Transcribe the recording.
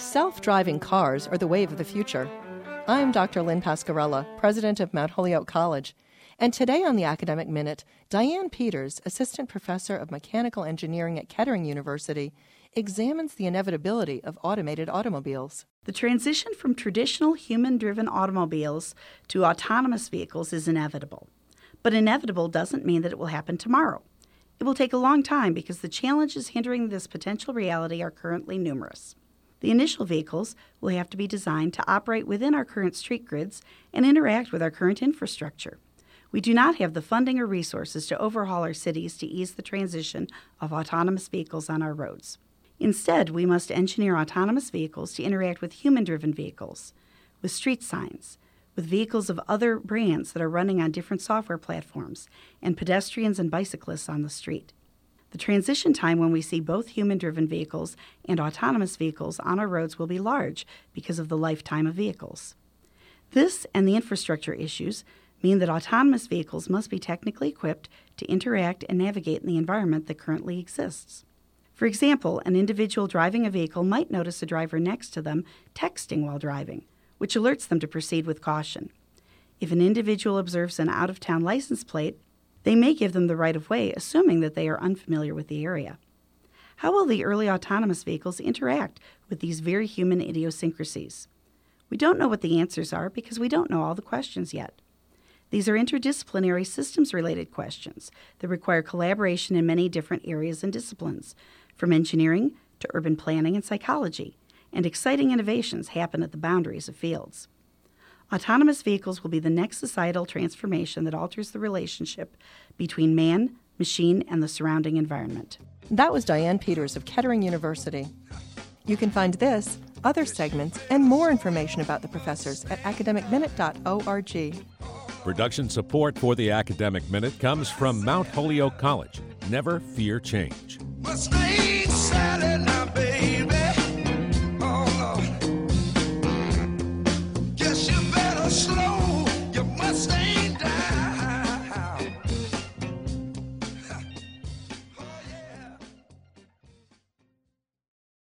Self-driving cars are the wave of the future. I'm Dr. Lynn Pascarella, president of Mount Holyoke College, and today on the Academic Minute, Diane Peters, assistant professor of mechanical engineering at Kettering University, examines the inevitability of automated automobiles. The transition from traditional human-driven automobiles to autonomous vehicles is inevitable. But inevitable doesn't mean that it will happen tomorrow. It will take a long time because the challenges hindering this potential reality are currently numerous. The initial vehicles will have to be designed to operate within our current street grids and interact with our current infrastructure. We do not have the funding or resources to overhaul our cities to ease the transition of autonomous vehicles on our roads. Instead, we must engineer autonomous vehicles to interact with human-driven vehicles, with street signs, with vehicles of other brands that are running on different software platforms, and pedestrians and bicyclists on the street. The transition time when we see both human-driven vehicles and autonomous vehicles on our roads will be large because of the lifetime of vehicles. This and the infrastructure issues mean that autonomous vehicles must be technically equipped to interact and navigate in the environment that currently exists. For example, an individual driving a vehicle might notice a driver next to them texting while driving, which alerts them to proceed with caution. If an individual observes an out-of-town license plate, they may give them the right-of-way, assuming that they are unfamiliar with the area. How will the early autonomous vehicles interact with these very human idiosyncrasies? We don't know what the answers are because we don't know all the questions yet. These are interdisciplinary systems-related questions that require collaboration in many different areas and disciplines, from engineering to urban planning and psychology, and exciting innovations happen at the boundaries of fields. Autonomous vehicles will be the next societal transformation that alters the relationship between man, machine, and the surrounding environment. That was Diane Peters of Kettering University. You can find this, other segments, and more information about the professors at academicminute.org. Production support for the Academic Minute comes from Mount Holyoke College. Never fear change.